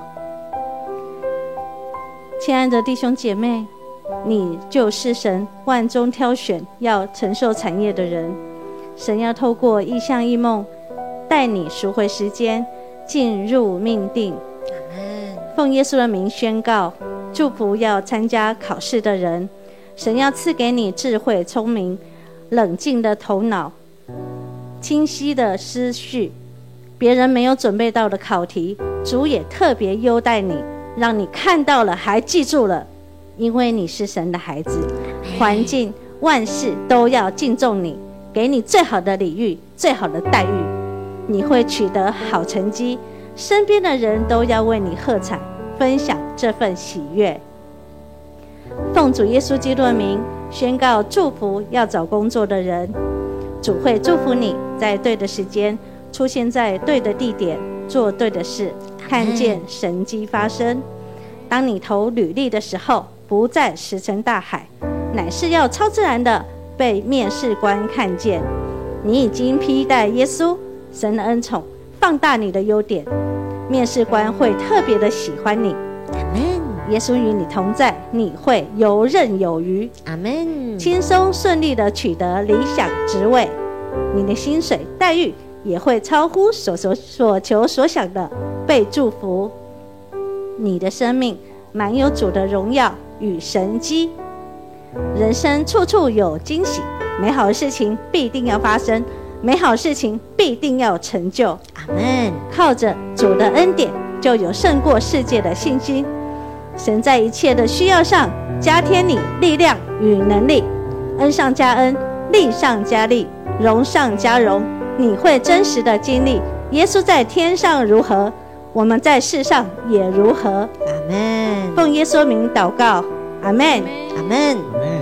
S5: 亲爱的弟兄姐妹，你就是神万中挑选要承受产业的人，神要透过异象异梦带你赎回时间，进入命定。奉耶稣的名宣告，祝福要参加考试的人，神要赐给你智慧聪明，冷静的头脑，清晰的思绪，别人没有准备到的考题，主也特别优待你，让你看到了还记住了，因为你是神的孩子，环境万事都要敬重你，给你最好的礼遇，最好的待遇，你会取得好成绩，身边的人都要为你喝彩，分享这份喜悦。奉主耶稣基督的名宣告祝福要找工作的人，主会祝福你在对的时间出现在对的地点，做对的事，看见神迹发生。当你投履历的时候，不再石沉大海，乃是要超自然的被面试官看见。你已经披戴耶稣，神的恩宠放大你的优点，面试官会特别的喜欢你。
S1: 阿们，
S5: 耶稣与你同在，你会游刃有余。
S1: 阿们，
S5: 轻松顺利的取得理想职位，你的薪水待遇也会超乎所所所求所想的被祝福。你的生命满有主的荣耀与神迹，人生处处有惊喜，美好的事情必定要发生，美好的事情必定要成就。
S1: 阿们，
S5: 靠着主的恩典，就有胜过世界的信心。神在一切的需要上加添你力量与能力，恩上加恩，力上加力，荣上加荣。你会真实的经历耶稣在天上如何，我们在世上也如何。
S1: 阿们，
S5: 奉耶稣名祷告，阿们，
S1: 阿们。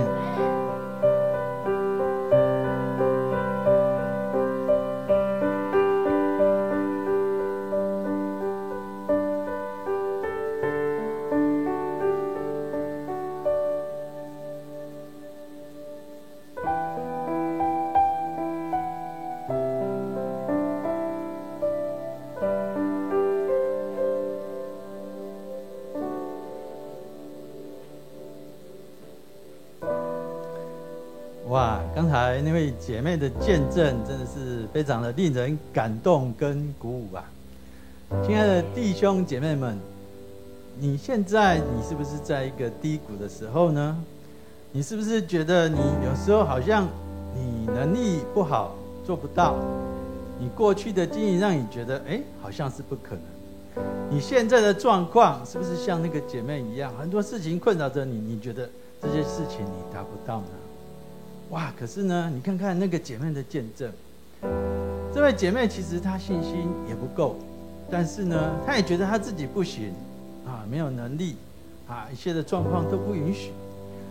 S6: 哇，刚才那位姐妹的见证真的是非常的令人感动跟鼓舞啊！亲爱的弟兄姐妹们，你现在你是不是在一个低谷的时候呢？你是不是觉得你有时候好像你能力不好，做不到？你过去的经历让你觉得，哎，好像是不可能。你现在的状况是不是像那个姐妹一样，很多事情困扰着你？你觉得这些事情你达不到呢？哇！可是呢，你看看那个姐妹的见证，这位姐妹其实她信心也不够，但是呢，她也觉得她自己不行啊，没有能力啊，一切的状况都不允许。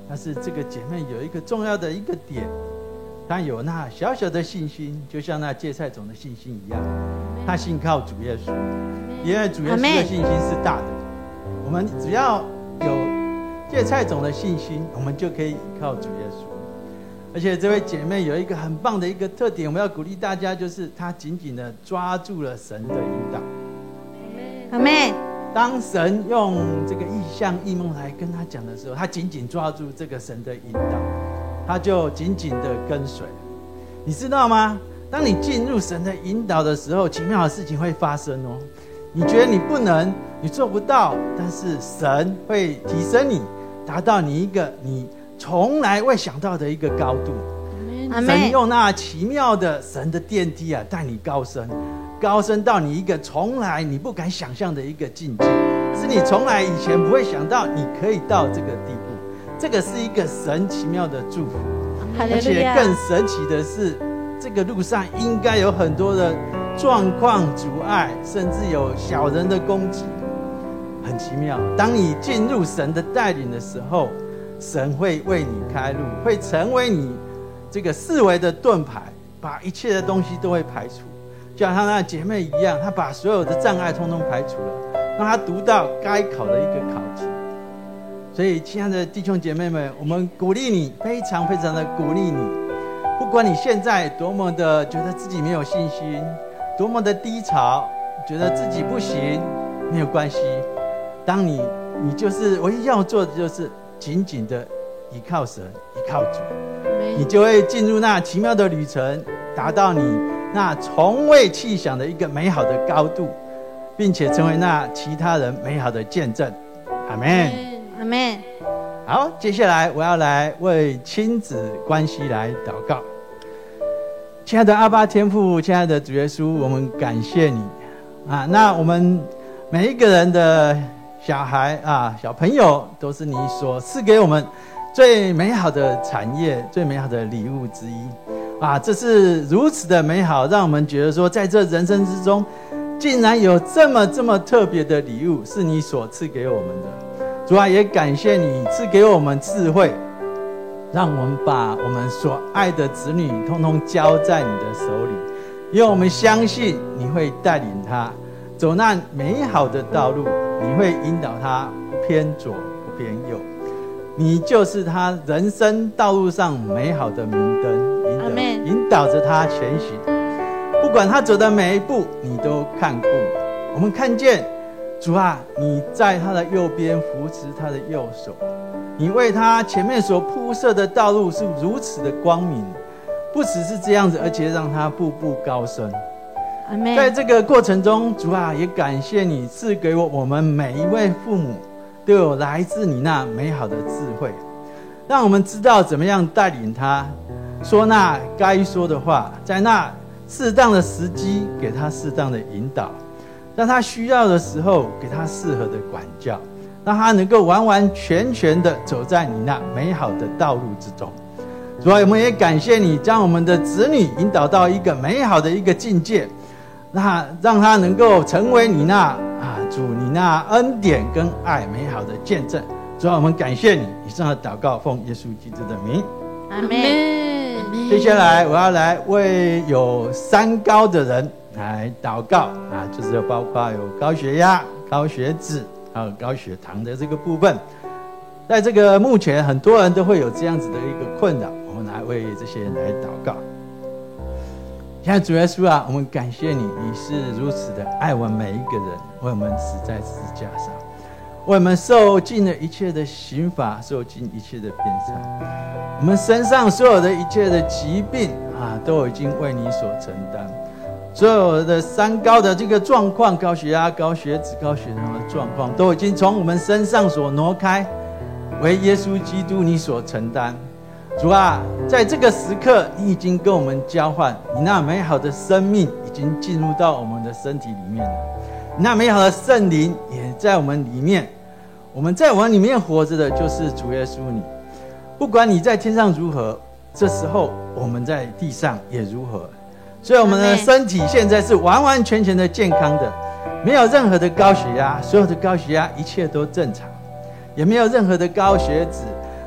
S6: 但是这个姐妹有一个重要的一个点，她有那小小的信心，就像那芥菜种的信心一样，她信靠主耶稣，因为主耶稣的信心是大的。我们只要有芥菜种的信心，我们就可以依靠主耶稣。而且这位姐妹有一个很棒的一个特点，我们要鼓励大家，就是她紧紧的抓住了神的引导。
S5: 阿们。
S6: 当神用这个异象异梦来跟她讲的时候，她紧紧抓住这个神的引导，她就紧紧的跟随。你知道吗？当你进入神的引导的时候，奇妙的事情会发生哦。你觉得你不能，你做不到，但是神会提升你，达到你一个你从来未想到的一个高度。神用那奇妙的神的电梯啊，带你高升，高升到你一个从来你不敢想象的一个境界，是你从来以前不会想到你可以到这个地步。这个是一个神奇妙的祝福，而且更神奇的是，这个路上应该有很多的状况阻碍，甚至有小人的攻击，很奇妙。当你进入神的带领的时候，神会为你开路，会成为你这个四维的盾牌，把一切的东西都会排除。就像她那姐妹一样，她把所有的障碍通通排除了，让她读到该考的一个考题。所以亲爱的弟兄姐妹们，我们鼓励你，非常非常的鼓励你，不管你现在多么的觉得自己没有信心，多么的低潮，觉得自己不行，没有关系。当你你就是唯一要做的就是紧紧的依靠神，依靠主，你就会进入那奇妙的旅程，达到你那从未气想的一个美好的高度，并且成为那其他人美好的见证。阿们，
S5: 阿们。
S6: 好，接下来我要来为亲子关系来祷告。亲爱的阿爸天父，亲爱的主耶稣，我们感谢你啊！那我们每一个人的小孩啊、小朋友，都是你所赐给我们最美好的产业、最美好的礼物之一啊！这是如此的美好，让我们觉得说，在这人生之中，竟然有这么这么特别的礼物，是你所赐给我们的。主啊，也感谢你赐给我们智慧，让我们把我们所爱的子女通通交在你的手里，因为我们相信你会带领他走那美好的道路，你会引导他不偏左不偏右，你就是他人生道路上美好的明灯，引, 引导着他前行。不管他走的每一步，你都看顾。我们看见主啊，你在他的右边扶持他的右手，你为他前面所铺设的道路是如此的光明，不只是这样子，而且让他步步高升。在这个过程中，主啊，也感谢你赐给我我们每一位父母都有来自你那美好的智慧，让我们知道怎么样带领他说那该说的话，在那适当的时机给他适当的引导，让他需要的时候给他适合的管教，让他能够完完全全的走在你那美好的道路之中。主啊，我们也感谢你将我们的子女引导到一个美好的一个境界，那让他能够成为你那啊主你那恩典跟爱美好的见证。主啊，我们感谢你。以上的祷告奉耶稣基督的名，
S5: 阿们。
S6: 接下来我要来为有三高的人来祷告啊，就是包括有高血压、高血脂还有高血糖的这个部分。在这个目前很多人都会有这样子的一个困扰，我们来为这些人来祷告。现在主耶稣啊，我们感谢你，你是如此的爱我们每一个人，为我们死在十字架上，为我们受尽了一切的刑罚，受尽一切的鞭伤，我们身上所有的一切的疾病啊，都已经为你所承担。所有的三高的这个状况，高血压、高血脂、高血糖的状况，都已经从我们身上所挪开，为耶稣基督你所承担。主啊，在这个时刻，你已经跟我们交换，你那美好的生命已经进入到我们的身体里面了，你那美好的圣灵也在我们里面。我们在我们里面活着的就是主耶稣你。不管你在天上如何，这时候我们在地上也如何。所以我们的身体现在是完完全全的健康的，没有任何的高血压，所有的高血压一切都正常，也没有任何的高血脂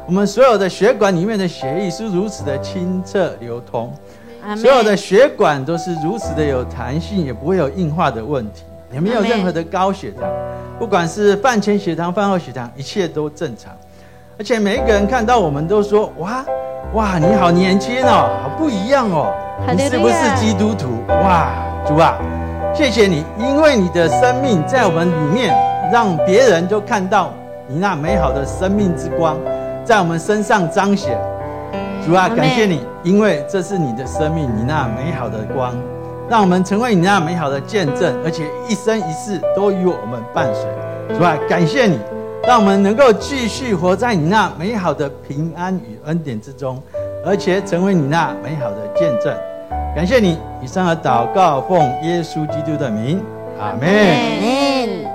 S6: 我们所有的血管里面的血液是如此的清澈流通，
S5: 阿们
S6: 所有的血管都是如此的有弹性，也不会有硬化的问题，也没有任何的高血糖，不管是饭前血糖、饭后血糖，一切都正常。而且每一个人看到我们都说：哇哇，你好年轻哦，好不一样哦，你是不是基督徒？哇，主啊，谢谢你，因为你的生命在我们里面，让别人都看到你那美好的生命之光在我们身上彰显。主啊，感谢你，因为这是你的生命，你那美好的光，让我们成为你那美好的见证，而且一生一世都与我们伴随。主啊，感谢你，让我们能够继续活在你那美好的平安与恩典之中，而且成为你那美好的见证。感谢你，以上的祷告奉耶稣基督的名，阿们。
S1: 阿们。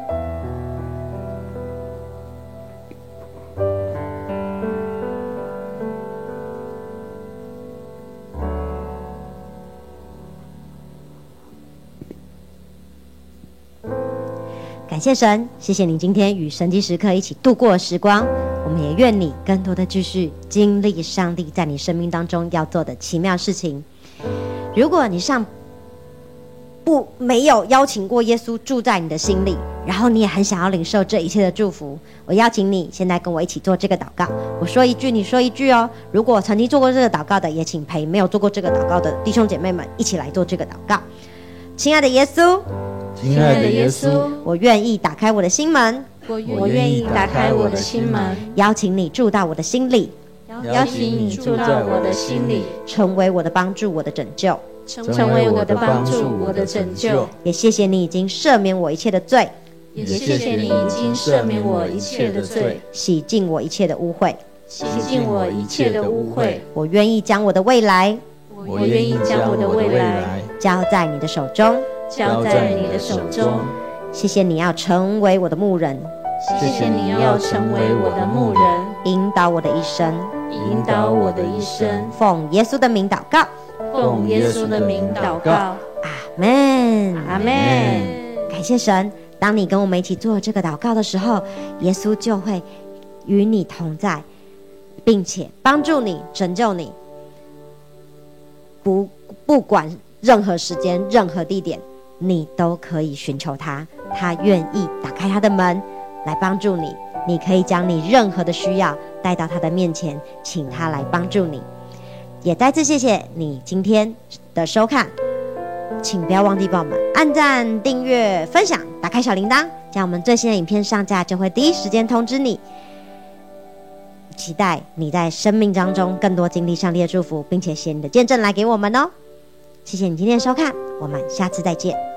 S1: 感谢神，谢谢你今天与神迹时刻一起度过时光。我们也愿你更多的继续经历上帝在你生命当中要做的奇妙事情。如果你上不没有邀请过耶稣住在你的心里，然后你也很想要领受这一切的祝福，我邀请你现在跟我一起做这个祷告。我说一句你说一句哦。如果曾经做过这个祷告的，也请陪没有做过这个祷告的弟兄姐妹们一起来做这个祷告。亲爱的耶稣，
S2: 亲爱的耶稣，
S1: 我愿意打开我的心门，
S5: 我愿意打开我的心门，
S1: 邀请你住到我的心里，
S5: 邀请你住到我的心里，
S1: 成为我的帮助，我的拯救，
S5: 成为我的帮助，我的拯救。
S1: 也谢谢你已经赦免我一切的罪，
S5: 也谢谢你已经赦免我一切的罪，
S1: 洗净我一切的污秽，
S5: 洗净我一切的污秽。
S1: 我愿意将我的未来，
S5: 我愿意将我的未来
S1: 交在你的手中，
S5: 交在你的手中。
S1: 谢谢你要成为我的牧人，
S5: 谢谢你要成为我的牧人，
S1: 引导我的一生，
S5: 引导我的一生。
S1: 奉耶稣的名祷告，
S5: 奉耶稣的名祷告，
S1: 阿们，
S5: 阿们。
S1: 感谢神，当你跟我们一起做这个祷告的时候，耶稣就会与你同在，并且帮助你，拯救你。不不管任何时间、任何地点，你都可以寻求他，他愿意打开他的门来帮助你。你可以将你任何的需要带到他的面前，请他来帮助你。也再次谢谢你今天的收看，请不要忘记帮我们按赞、订阅、分享，打开小铃铛，这样我们最新的影片上架就会第一时间通知你。期待你在生命当中更多经历上帝的祝福，并且写你的见证来给我们哦。谢谢你今天的收看，我们下次再见。